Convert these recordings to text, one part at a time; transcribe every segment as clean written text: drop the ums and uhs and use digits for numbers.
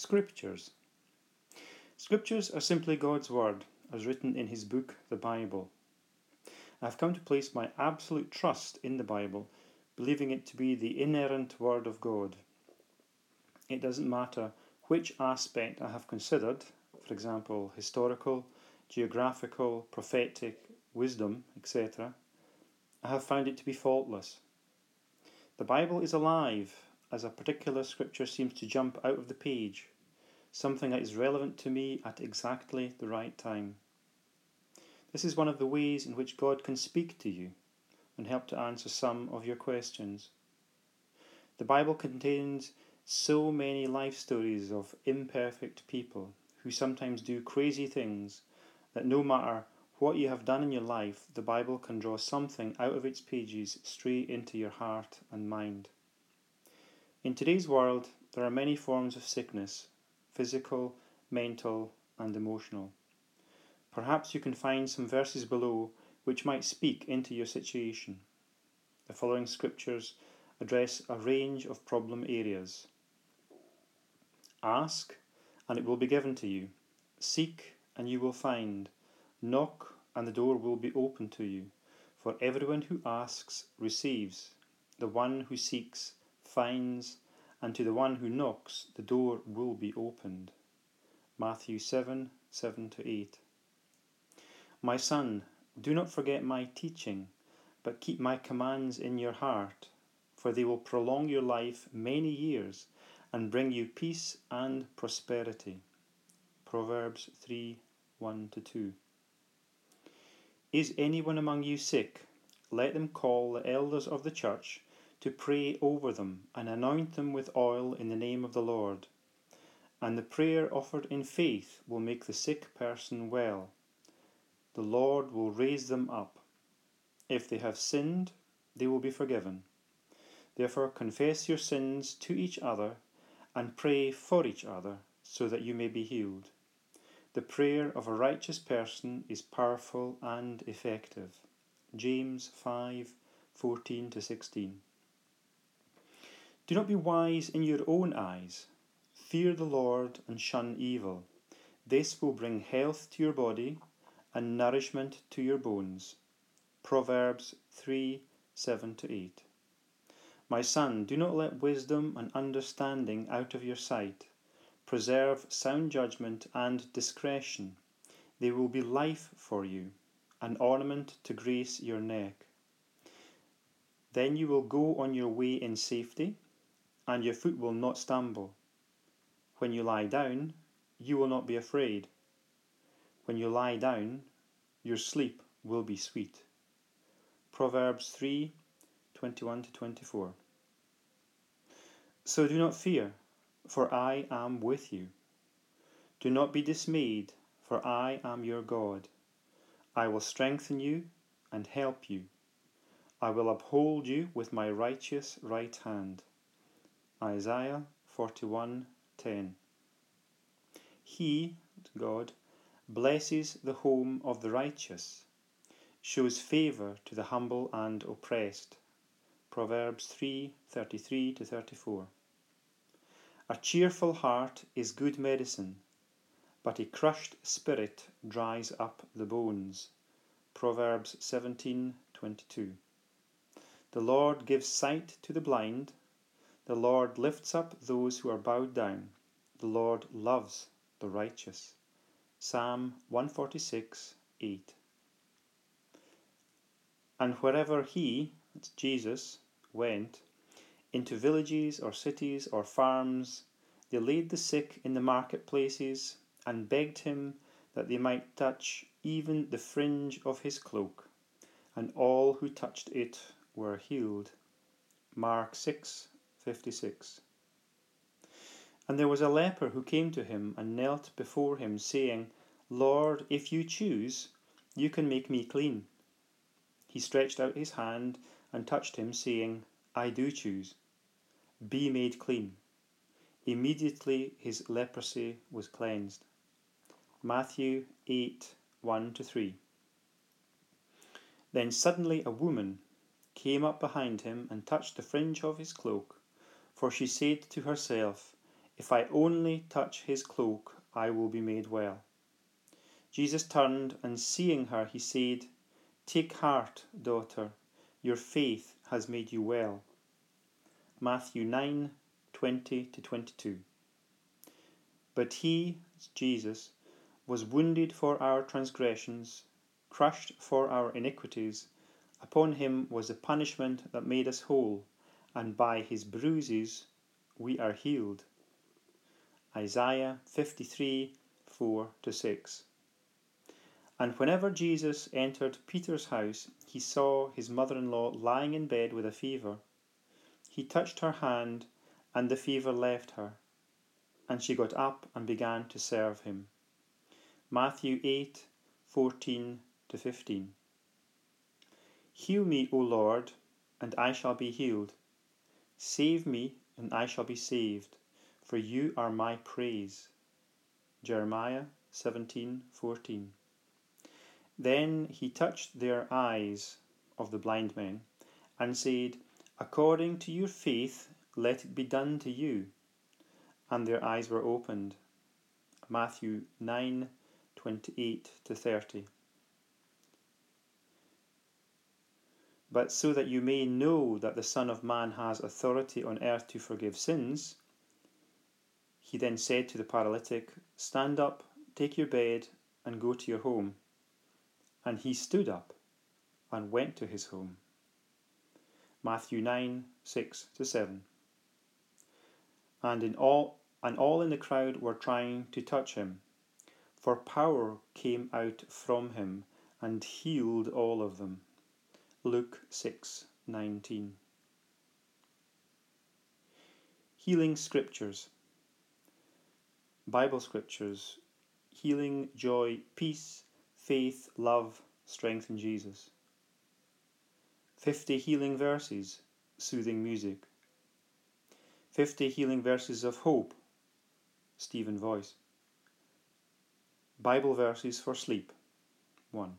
Scriptures. Scriptures are simply God's Word, as written in His book, the Bible. I have come to place my absolute trust in the Bible, believing it to be the inerrant Word of God. It doesn't matter which aspect I have considered, for example, historical, geographical, prophetic, wisdom, etc. I have found it to be faultless. The Bible is alive, as a particular scripture seems to jump out of the page, something that is relevant to me at exactly the right time. This is one of the ways in which God can speak to you and help to answer some of your questions. The Bible contains so many life stories of imperfect people who sometimes do crazy things that no matter what you have done in your life, the Bible can draw something out of its pages straight into your heart and mind. In today's world, there are many forms of sickness, physical, mental, and emotional. Perhaps you can find some verses below which might speak into your situation. The following scriptures address a range of problem areas. Ask, and it will be given to you. Seek, and you will find. Knock, and the door will be opened to you. For everyone who asks receives. The one who seeks finds, and to the one who knocks the door will be opened. Matthew 7:7-8. My son, do not forget my teaching, but keep my commands in your heart, for they will prolong your life many years and bring you peace and prosperity. Proverbs 3:1-2. Is anyone among you sick? Let them call the elders of the church to pray over them and anoint them with oil in the name of the Lord. And the prayer offered in faith will make the sick person well. The Lord will raise them up. If they have sinned, they will be forgiven. Therefore confess your sins to each other and pray for each other so that you may be healed. The prayer of a righteous person is powerful and effective. James 5:14-16. Do not be wise in your own eyes. Fear the Lord and shun evil. This will bring health to your body and nourishment to your bones. Proverbs 3:7-8. My son, do not let wisdom and understanding out of your sight. Preserve sound judgment and discretion. They will be life for you, an ornament to grace your neck. Then you will go on your way in safety, and your foot will not stumble. When you lie down, you will not be afraid. When you lie down, your sleep will be sweet. Proverbs 3:21-24. So do not fear, for I am with you. Do not be dismayed, for I am your God. I will strengthen you and help you. I will uphold you with my righteous right hand. Isaiah 41:10. He, God, blesses the home of the righteous, shows favour to the humble and oppressed. Proverbs 3:33-34. A cheerful heart is good medicine, but a crushed spirit dries up the bones. Proverbs 17:22. The Lord gives sight to the blind. The Lord lifts up those who are bowed down. The Lord loves the righteous. Psalm 146:8. And wherever he, that's Jesus, went, into villages or cities or farms, they laid the sick in the marketplaces and begged him that they might touch even the fringe of his cloak, and all who touched it were healed. Mark 6:56. And there was a leper who came to him and knelt before him, saying, Lord, if you choose, you can make me clean. He stretched out his hand and touched him, saying, I do choose. Be made clean. Immediately his leprosy was cleansed. Matthew 8:1-3. Then suddenly a woman came up behind him and touched the fringe of his cloak, for she said to herself, If I only touch his cloak, I will be made well. Jesus turned, and seeing her, he said, Take heart, daughter, your faith has made you well. Matthew 9:20-22. But he, Jesus, was wounded for our transgressions, crushed for our iniquities. Upon him was the punishment that made us whole, and by his bruises we are healed. Isaiah 53:4-6. And whenever Jesus entered Peter's house, he saw his mother-in-law lying in bed with a fever. He touched her hand, and the fever left her, and she got up and began to serve him. Matthew 8:14-15. Heal me, O Lord, and I shall be healed. Save me, and I shall be saved, for you are my praise. Jeremiah 17:14. Then he touched their eyes of the blind men, and said, According to your faith, let it be done to you. And their eyes were opened. Matthew 9:28-30. But so that you may know that the Son of Man has authority on earth to forgive sins, he then said to the paralytic, Stand up, take your bed, and go to your home. And he stood up and went to his home. Matthew 9:6-7. And all in the crowd were trying to touch him, for power came out from him and healed all of them. Luke 6:19. Healing Scriptures. Bible Scriptures. Healing, joy, peace, faith, love, strength in Jesus. 50 healing verses, soothing music. 50 healing verses of hope, Stephen Voice. Bible verses for sleep, 1.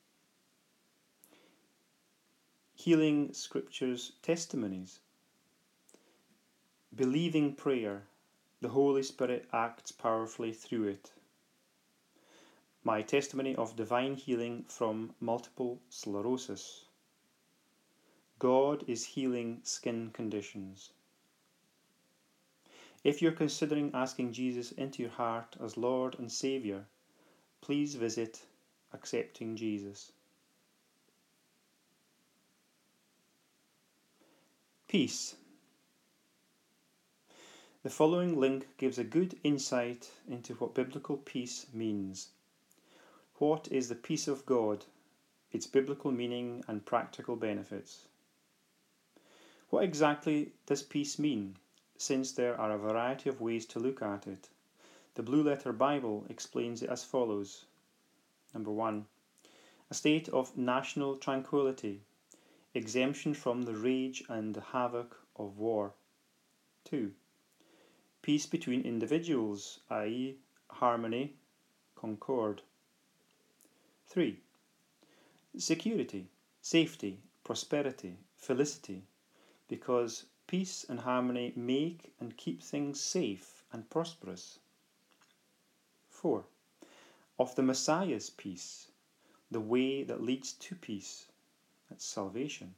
Healing Scriptures testimonies. Believing prayer, the Holy Spirit acts powerfully through it. My testimony of divine healing from multiple sclerosis. God is healing skin conditions. If you're considering asking Jesus into your heart as Lord and Saviour, please visit Accepting Jesus. Peace. The following link gives a good insight into what biblical peace means. What is the peace of God, its biblical meaning and practical benefits? What exactly does peace mean, since there are a variety of ways to look at it? The Blue Letter Bible explains it as follows. Number 1. A state of national tranquility, exemption from the rage and the havoc of war. 2. Peace between individuals, i.e., harmony, concord. 3. Security, safety, prosperity, felicity, because peace and harmony make and keep things safe and prosperous. 4. Of the Messiah's peace, the way that leads to peace, that's salvation.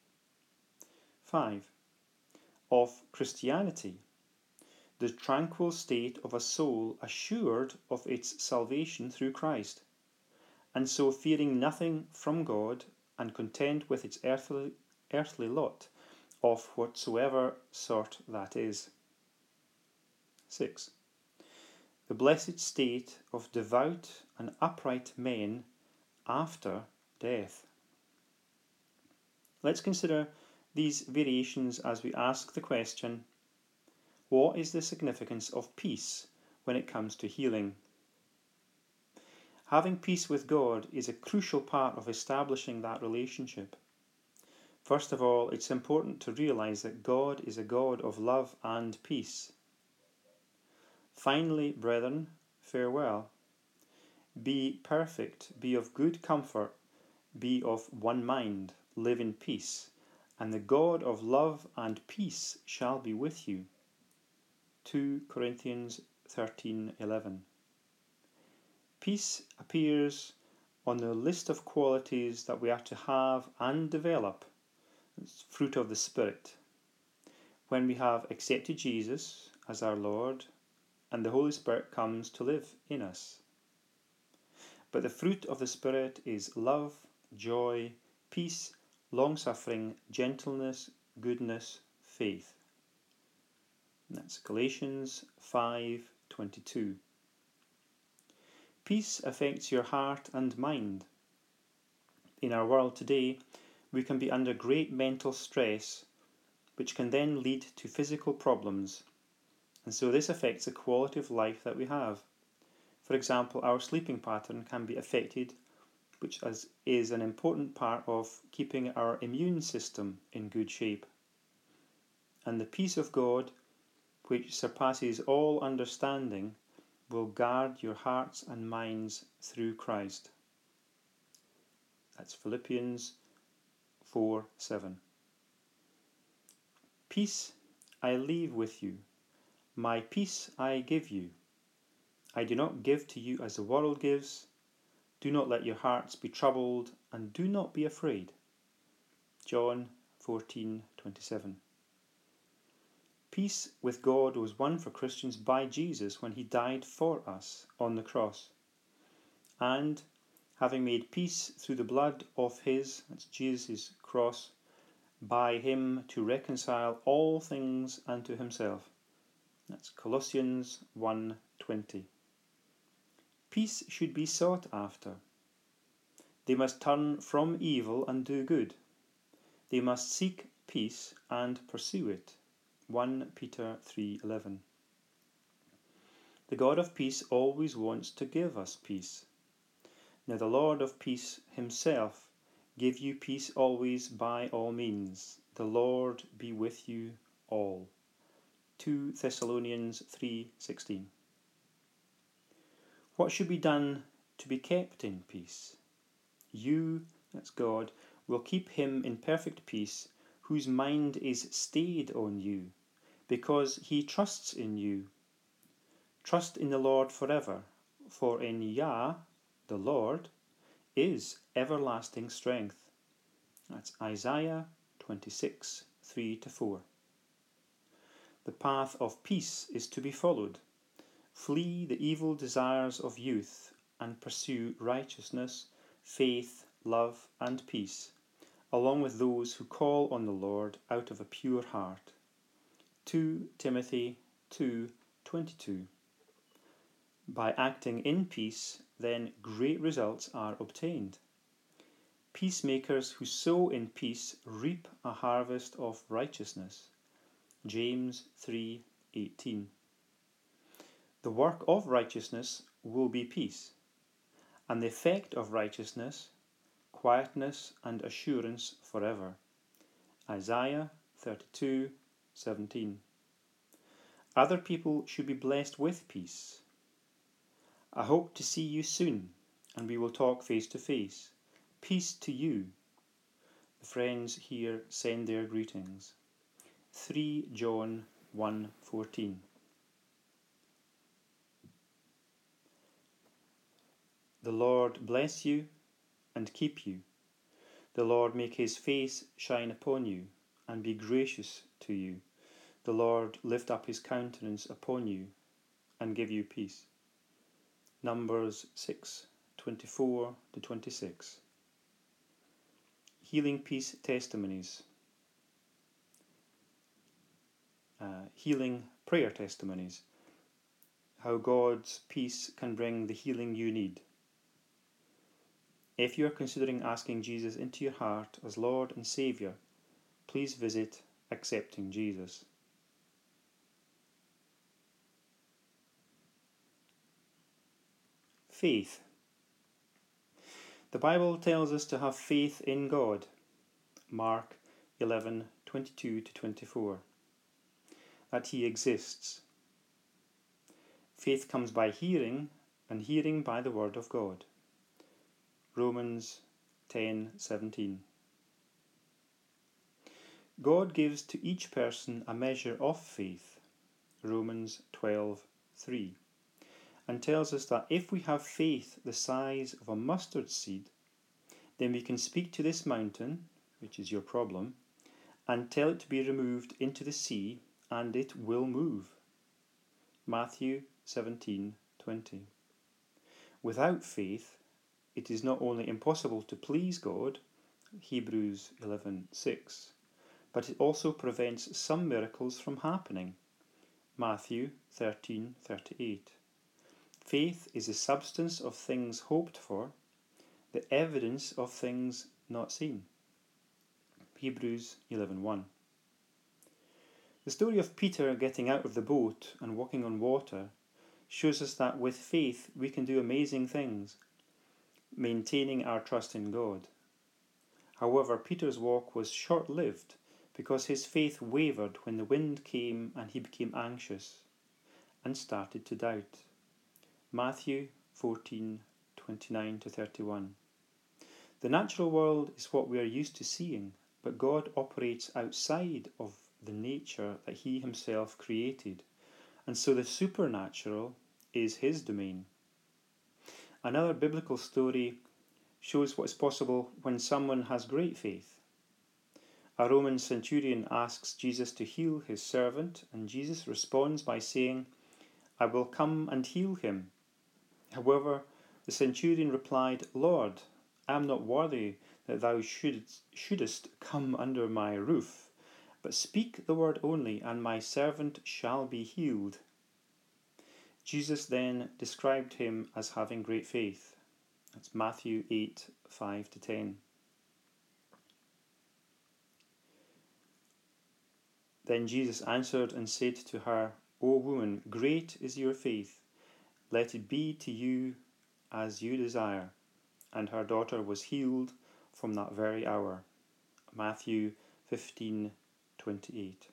5. Of Christianity, the tranquil state of a soul assured of its salvation through Christ, and so fearing nothing from God and content with its earthly lot, of whatsoever sort that is. 6. The blessed state of devout and upright men after death. Let's consider these variations as we ask the question, what is the significance of peace when it comes to healing? Having peace with God is a crucial part of establishing that relationship. First of all, it's important to realize that God is a God of love and peace. Finally, brethren, farewell. Be perfect, be of good comfort, be of one mind, live in peace, and the God of love and peace shall be with you. 2 Corinthians 13:11. Peace appears on the list of qualities that we are to have and develop. It's fruit of the Spirit. When we have accepted Jesus as our Lord and the Holy Spirit comes to live in us. But the fruit of the Spirit is love, joy, peace, long-suffering, gentleness, goodness, faith. That's Galatians 5:22. Peace affects your heart and mind. In our world today, we can be under great mental stress, which can then lead to physical problems, and so this affects the quality of life that we have. For example, our sleeping pattern can be affected, which is an important part of keeping our immune system in good shape. And the peace of God, which surpasses all understanding, will guard your hearts and minds through Christ. That's Philippians 4:7. Peace I leave with you, my peace I give you. I do not give to you as the world gives. Do not let your hearts be troubled, and do not be afraid. John 14:27. Peace with God was won for Christians by Jesus when he died for us on the cross. And, having made peace through the blood of that's Jesus' cross, by him to reconcile all things unto himself. That's Colossians 1:20. Peace should be sought after. They must turn from evil and do good. They must seek peace and pursue it. 1 Peter 3:11. The God of peace always wants to give us peace. Now the Lord of peace himself give you peace always by all means. The Lord be with you all. 2 Thessalonians 3:16. What should be done to be kept in peace? You, that's God, will keep him in perfect peace, whose mind is stayed on you, because he trusts in you. Trust in the Lord forever, for in Yah, the Lord, is everlasting strength. That's Isaiah 26:3-4. The path of peace is to be followed. Flee the evil desires of youth and pursue righteousness, faith, love, and peace, along with those who call on the Lord out of a pure heart. 2 Timothy 2:22. By acting in peace, then great results are obtained. Peacemakers who sow in peace reap a harvest of righteousness. James 3:18. The work of righteousness will be peace, and the effect of righteousness, quietness and assurance forever. Isaiah 32:17. Other people should be blessed with peace. I hope to see you soon, and we will talk face to face. Peace to you. The friends here send their greetings. 3 John 1:14. The Lord bless you and keep you. The Lord make his face shine upon you and be gracious to you. The Lord lift up his countenance upon you and give you peace. Numbers 6:24-26. Healing Peace Testimonies. Healing Prayer Testimonies. How God's peace can bring the healing you need. If you are considering asking Jesus into your heart as Lord and Saviour, please visit Accepting Jesus. Faith. The Bible tells us to have faith in God. Mark 11:22-24. That he exists. Faith comes by hearing, and hearing by the word of God. Romans 10:17. God gives to each person a measure of faith. Romans 12:3, and tells us that if we have faith the size of a mustard seed, then we can speak to this mountain, which is your problem, and tell it to be removed into the sea, and it will move. Matthew 17:20. Without faith, it is not only impossible to please God, Hebrews 11:6, but it also prevents some miracles from happening, Matthew 13:38. Faith is the substance of things hoped for, the evidence of things not seen, Hebrews 11:1. The story of Peter getting out of the boat and walking on water shows us that with faith we can do amazing things, maintaining our trust in God. However, Peter's walk was short-lived because his faith wavered when the wind came and he became anxious and started to doubt. Matthew 14:29-31. The natural world is what we are used to seeing, but God operates outside of the nature that he himself created, and so the supernatural is his domain. Another biblical story shows what is possible when someone has great faith. A Roman centurion asks Jesus to heal his servant, and Jesus responds by saying, "I will come and heal him." However, the centurion replied, "Lord, I am not worthy that thou shouldest come under my roof, but speak the word only, and my servant shall be healed." Jesus then described him as having great faith. That's Matthew 8:5-10. Then Jesus answered and said to her, "O woman, great is your faith. Let it be to you as you desire." And her daughter was healed from that very hour. Matthew 15:28.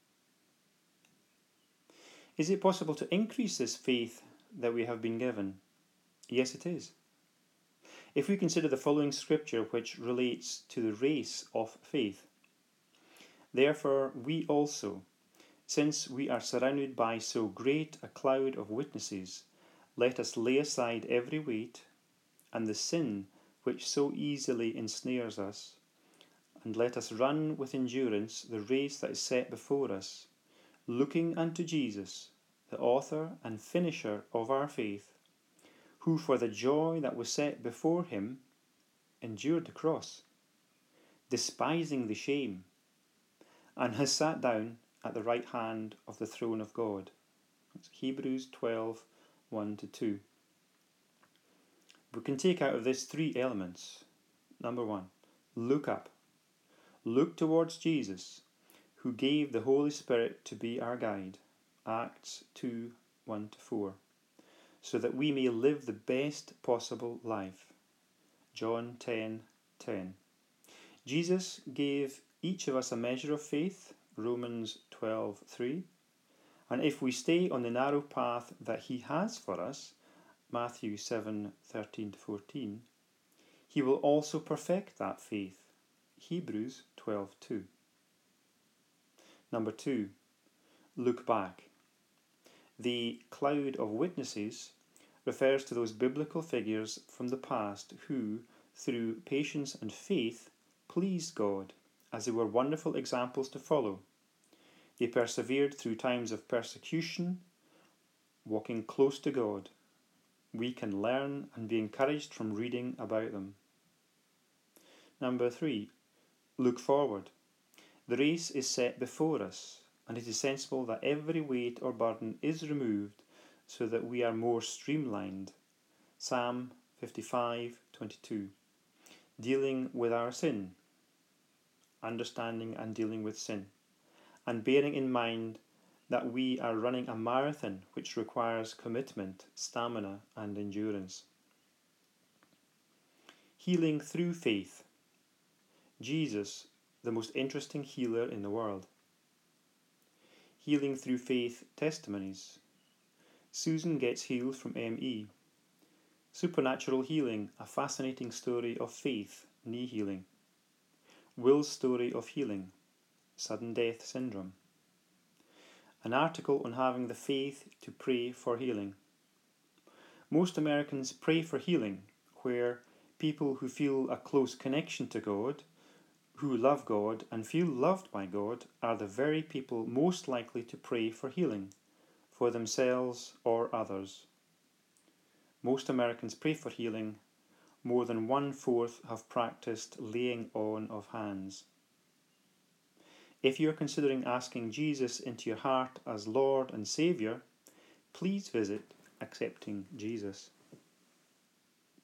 Is it possible to increase this faith that we have been given? Yes, it is. If we consider the following scripture which relates to the race of faith. Therefore we also, since we are surrounded by so great a cloud of witnesses, let us lay aside every weight and the sin which so easily ensnares us, and let us run with endurance the race that is set before us, looking unto Jesus, the author and finisher of our faith, who for the joy that was set before him endured the cross, despising the shame, and has sat down at the right hand of the throne of God. That's Hebrews 12:1-2. We can take out of this three elements. Number one, look up. Look towards Jesus, who gave the Holy Spirit to be our guide. Acts 2:1-4. So that we may live the best possible life. John 10:10. Jesus gave each of us a measure of faith. Romans 12:3. And if we stay on the narrow path that he has for us, Matthew 7:13-14, he will also perfect that faith. Hebrews 12:2. Number two, look back. The cloud of witnesses refers to those biblical figures from the past who, through patience and faith, pleased God, as they were wonderful examples to follow. They persevered through times of persecution, walking close to God. We can learn and be encouraged from reading about them. Number three, look forward. The race is set before us, and it is sensible that every weight or burden is removed so that we are more streamlined. Psalm 55:22. Dealing with our sin, understanding and dealing with sin, and bearing in mind that we are running a marathon which requires commitment, stamina, and endurance. Healing through faith. Jesus, the most interesting healer in the world. Healing through faith testimonies. Susan gets healed from ME. Supernatural healing, a fascinating story of faith, knee healing. Will's story of healing, sudden death syndrome. an article on having the faith to pray for healing. Most Americans pray for healing, where people who feel a close connection to God, who love God and feel loved by God, are the very people most likely to pray for healing, for themselves or others. Most Americans pray for healing. More than 1/4 have practiced laying on of hands. If you are considering asking Jesus into your heart as Lord and Saviour, please visit Accepting Jesus.